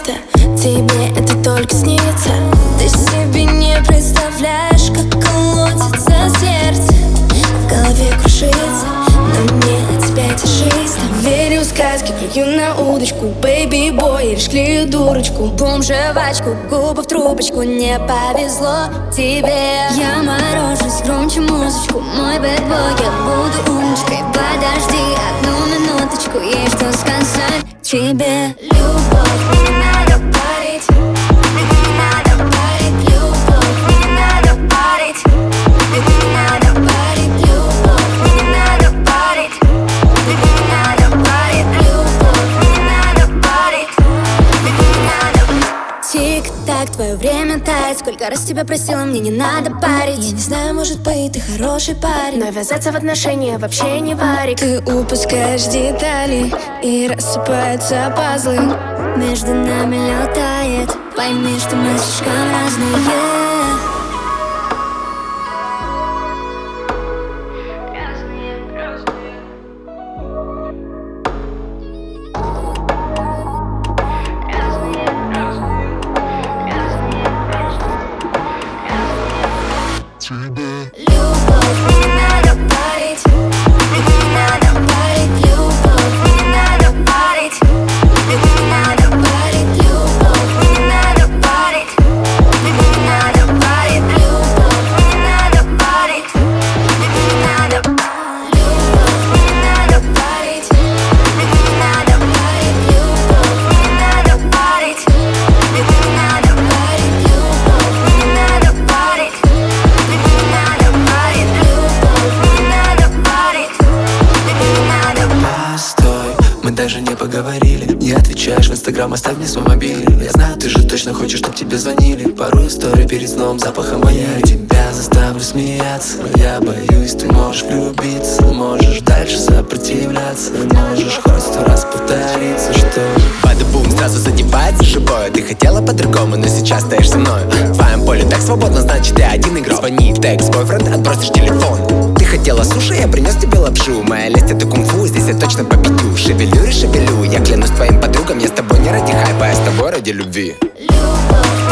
это, тебе это только снится. Ты себе не представляешь, как колотится сердце, в голове крушится, но мне от тебя эта жизнь. Верю в сказки, плюю на удочку, бэйби-бой, лишь клею дурочку, бомжевачку, губы в трубочку. Не повезло тебе. Я морожусь, громче музычку, мой бэдбой, я буду умничкой. Подожди одну минуточку, есть что сказать тебе. Любовь, не надо парить, не надо парить. Любовь, не надо парить, не надо парить. Любовь, не надо парить, не надо парить. Любовь, не надо парить, не надо. Тик-так, твое время тает. Сколько раз тебя просила, мне не надо парить. Я не знаю, может быть, ты хороший парень, но ввязаться в отношения вообще не варик. Ты упускаешь детали, и рассыпаются пазлы. Между нами летает, пойми, что мы слишком разные. Любовь, не надо парить, не надо парить. Любовь, не надо парить, не надо парить. Любовь, не надо парить, не надо парить. Любовь, не надо парить, не надо парить. Любовь, не надо парить, не надо парить. Любовь, не надо парить, не надо парить. Любовь, не надо парить. Постой, мы даже не поговорили. Не отвечаешь в инстаграм, оставь мне свой мобильный. Я знаю, ты же точно хочешь, чтоб тебе звонили. Пару историй перед сном, запахом воняет. Тебя заставлю смеяться, но я боюсь, ты можешь влюбиться. Можешь дальше сопротивляться, можешь хоть 100 раз повториться, что бада-бум, сразу задевается живое. Ты хотела по-другому, но сейчас стоишь со мной. В твоем поле так свободно, значит ты один игрок. Звонит экс-бойфренд, отбросишь телефон. Ты хотела суши, я принес тебе лапшу. Моя лесть это кунг-фу, здесь я точно победю. Шевелю и шевелю, я клянусь твоим подругам. Я с тобой не ради хайпа, я с тобой ради любви. Любовь.